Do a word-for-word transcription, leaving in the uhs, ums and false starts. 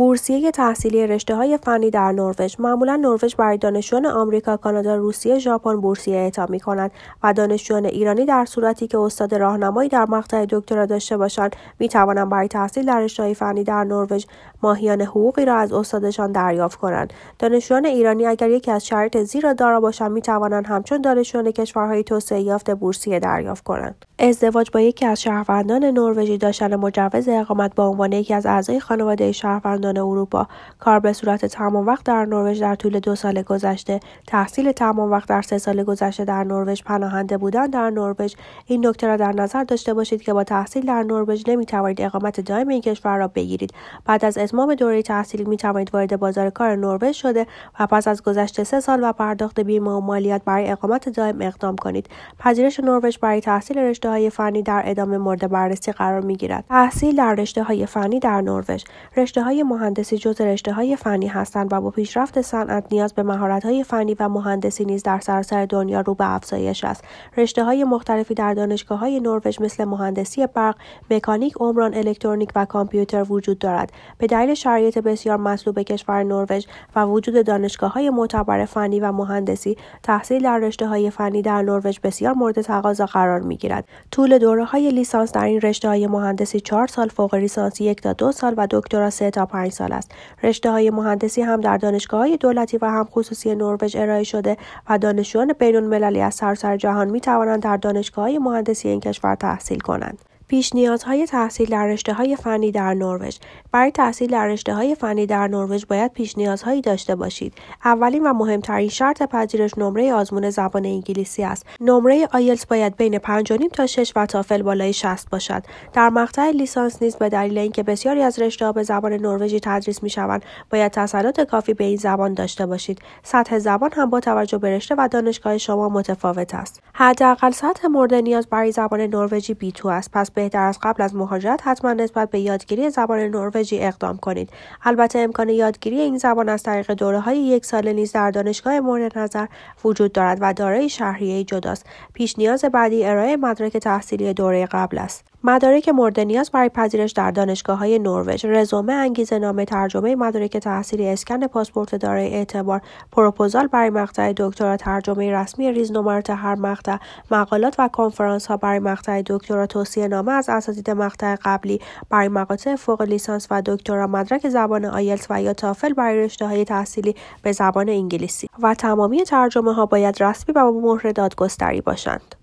بورسیه تحصیلی رشته‌های فنی در نروژ. معمولا نروژ برای دانشجویان آمریکا، کانادا، روسیه، ژاپن بورسیه اعطا می‌کند و دانشجویان ایرانی در صورتی که استاد راهنمایی در مقطع دکترا داشته باشند، می‌توانند برای تحصیل در رشته‌های فنی در نروژ ماهیانه حقوقی را از استادشان دریافت کنند. دانشجویان ایرانی اگر یکی از شرایط زیر را دارا باشند، می‌توانند همچون دانشجویان کشورهای توسعه یافته بورسیه دریافت کنند. ازدواج با یکی از شهروندان نروژی، داشتن مجوز اقامت به عنوان یکی از اعضای خانواده شهروندان اروپا، کار به صورت تمام وقت در نروژ در طول دو سال گذشته، تحصیل تمام وقت در سه سال گذشته در نروژ، پناهنده بودن در نروژ. این نکته را در نظر داشته باشید که با تحصیل در نروژ نمی‌توانید اقامت دائم این کشور را بگیرید. بعد از اتمام دوره تحصیلی می‌توانید وارد بازار کار نروژ شده و پس از گذشت سه سال و پرداخت بیمه و مالیات برای اقامت دائم اقدام کنید. پذیرش نروژ برای تحصیل رشته‌های فنی در ادامه مورد بررسی قرار می‌گیرد. تحصیل در رشته‌های فنی در نروژ. رشته‌های مهندسی جزو رشته‌های فنی هستند و با پیشرفت صنعت نیاز به مهارت‌های فنی و مهندسی نیز در سراسر دنیا رو به افزایش است. رشته‌های مختلفی در دانشگاه‌های نروژ مثل مهندسی برق، مکانیک، عمران، الکترونیک و کامپیوتر وجود دارد. به دلیل شرایط بسیار مطلوب کشور نروژ و وجود دانشگاه‌های معتبر فنی و مهندسی، تحصیل در رشته‌های فنی در نروژ بسیار مورد تقاضا قرار می‌گیرد. طول دوره‌های لیسانس در این رشته‌های مهندسی چهار سال، فوق لیسانس یک تا دو سال و دکترا سه تا پنج سال است. رشته‌های مهندسی هم در دانشگاه‌های دولتی و هم خصوصی نروژ ارائه شده و دانشجویان بین‌المللی از سراسر جهان می‌توانند در دانشگاه‌های مهندسی این کشور تحصیل کنند. پیش نیازهای تحصیل در رشته‌های فنی در نروژ. برای تحصیل در رشته‌های فنی در نروژ باید پیش نیازهایی داشته باشید. اولین و مهمترین شرط پذیرش نمره آزمون زبان انگلیسی است. نمره آیلتس باید بین پنج و نیم تا شش و تافل بالای شصت باشد. در مقطع لیسانس نیز به دلیل اینکه بسیاری از رشته‌ها به زبان نروژی تدریس می‌شوند، باید تسلط کافی به این زبان داشته باشید. سطح زبان هم با توجه به رشته و دانشگاه شما متفاوت است. حداقل سطح مورد نیاز برای زبان نروژی بی تو است. پس بهتر از قبل از مهاجرت حتما نسبت به یادگیری زبان نروژی اقدام کنید. البته امکان یادگیری این زبان از طریق دوره‌های یک ساله نیز در دانشگاه مورد نظر وجود دارد و دارای شهریه جداست. پیش نیاز بعدی ارائه مدرک تحصیلی دوره قبل است. مدارک مورد نیاز برای پذیرش در دانشگاه‌های نروژ: رزومه، انگیزه‌نامه، ترجمه مدارک تحصیلی، اسکن پاسپورت دارای اعتبار، پروپوزال برای مقطع دکترا، ترجمه رسمی ریزنمرات هر مقطع، مقالات و کنفرانس‌ها برای مقطع دکترا، توصیه‌نامه از اساتید مقطع قبلی برای مقاطع فوق لیسانس و دکترا، مدرک زبان آیلتس و یا تافل برای رشته‌های تحصیلی به زبان انگلیسی و تمامی ترجمه‌ها باید رسمی و با مهر دادگستری باشند.